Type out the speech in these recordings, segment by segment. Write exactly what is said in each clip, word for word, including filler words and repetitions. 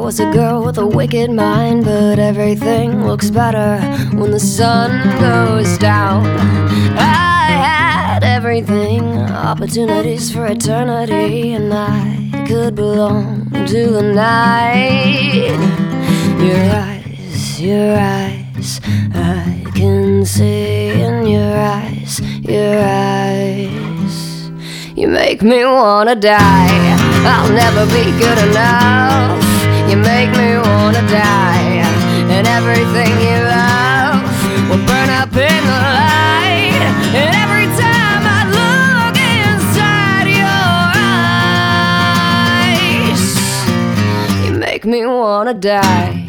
was a girl with a wicked mind, but everything looks better when the sun goes down. I had everything, opportunities for eternity, and I could belong to the night. Your eyes, your eyes, I can see in your eyes, your eyes. You make me wanna die. I'll never be good enough. You make me wanna die. And everything you love will burn up in the light. And every time I look inside your eyes, you make me wanna die.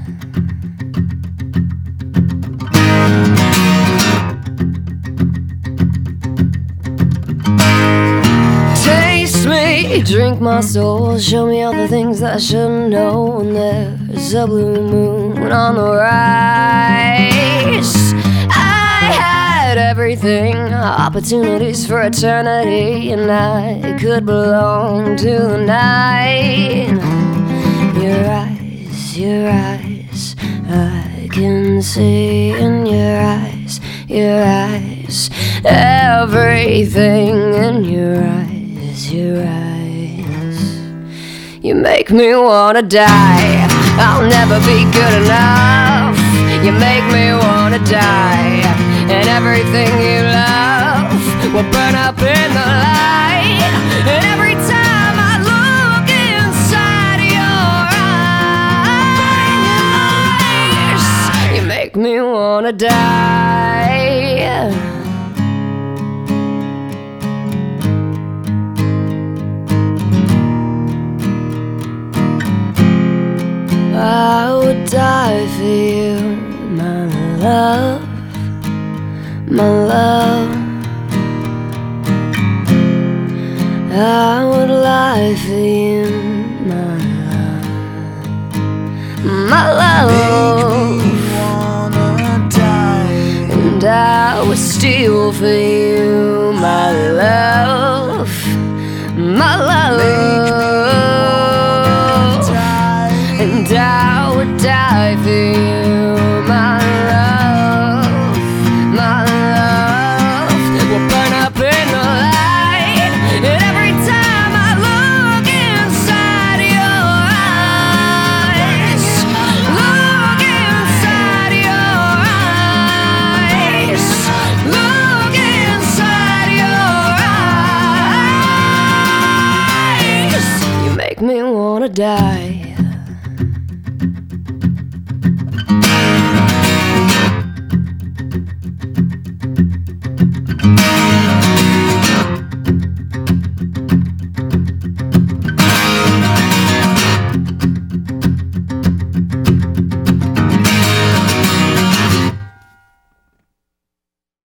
Drink my soul, show me all the things that I shouldn't know. And there's a blue moon on the rise. I had everything, opportunities for eternity, and I could belong to the night. Your eyes, your eyes, I can see in your eyes, your eyes. Everything in your eyes, your eyes. You make me wanna die. I'll never be good enough. You make me wanna die. And everything you love will burn up in the light. And every time I look inside your eyes, you make me wanna die. I would die for you, my love, my love. I would lie for you, my love, my love. Make me wanna die. And I would steal for you, my love, my love. And I would die for you, my love, my love. Will burn up in the light. And every time I look inside your eyes, look inside your eyes, look inside your eyes, you make me wanna die.